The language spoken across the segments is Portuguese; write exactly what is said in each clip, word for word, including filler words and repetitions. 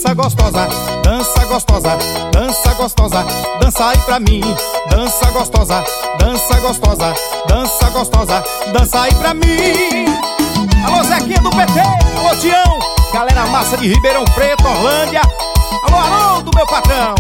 Dança gostosa, dança gostosa, dança gostosa, dança aí pra mim. Dança gostosa, dança gostosa, dança gostosa, dança aí pra mim. Alô Zequinha do P T, alô Tião, galera massa de Ribeirão Preto, Orlândia. Alô Haroldo, meu patrão.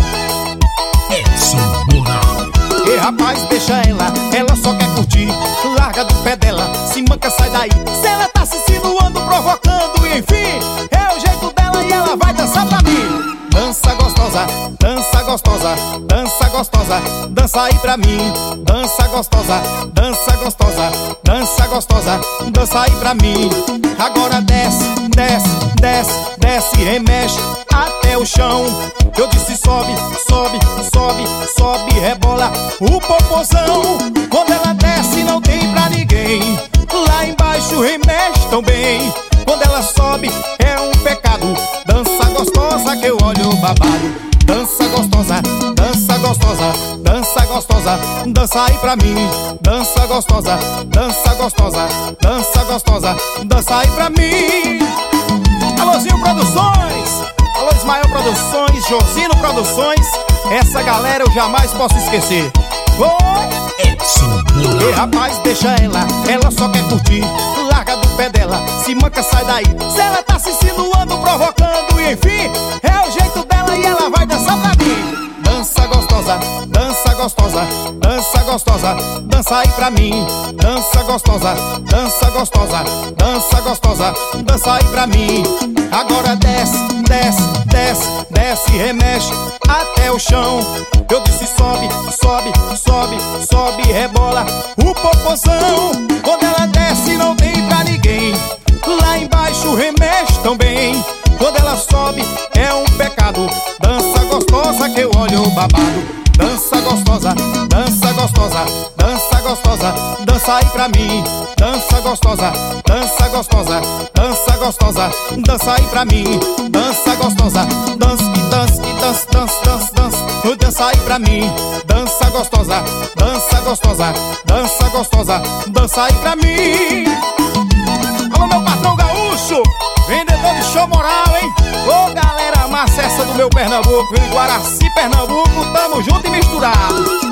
Edson Moral. E rapaz, deixa ela, ela só quer curtir. Larga do pé dela, se manca, sai daí. Se ela tá se insinuando, provocando, e enfim, é o jeito dela e ela vai dançar pra mim. Dança gostosa, dança gostosa, dança gostosa, dança aí pra mim. Dança gostosa, dança gostosa, dança gostosa, dança aí pra mim. Agora desce, desce, desce, desce, remexe até o chão. Eu disse sobe, sobe, sobe, sobe, rebola o popozão. Quando ela desce não tem pra ninguém. Lá embaixo remexe tão bem. Quando ela sobe é um pecado. Dança gostosa que eu olho babado. Dança gostosa, dança gostosa, dança gostosa, dança aí pra mim. Dança gostosa, dança gostosa, dança gostosa, dança aí pra mim. Alôzinho Produções, alô Ismael Produções, Josino Produções. Essa galera eu jamais posso esquecer. Oi! Edson Moral. E rapaz, deixa ela, ela só quer curtir. Larga do pé dela, se manca, sai daí. Se ela tá se insinuando, provocando, e enfim, é o jeito dela e ela vai dançar pra mim. Dança gostosa, dança gostosa, dança gostosa, dança aí pra mim. Dança gostosa, dança gostosa, dança gostosa, dança aí pra mim. Agora desce, desce, desce, desce, remexe até o chão. Eu disse sobe, sobe, sobe, sobe, rebola o popozão. Quando ela desce não tem pra ninguém. Lá embaixo remexe tão bem. Quando ela sobe é um pecado. Dança gostosa que eu olho babado. Dança gostosa, dança gostosa, dança gostosa, dança aí pra mim. Dança gostosa, dança gostosa, dança gostosa, dança aí pra mim. Dança gostosa, dança, dança, dança, dança, dança, dança, dança aí pra mim. Dança gostosa, dança gostosa, dança gostosa, dança aí pra mim. Alô meu patrão gaúcho, vendedor de show moral, hein? Ô galera massa essa do meu Pernambuco, em Guaraci, Pernambuco, tamo junto e misturado.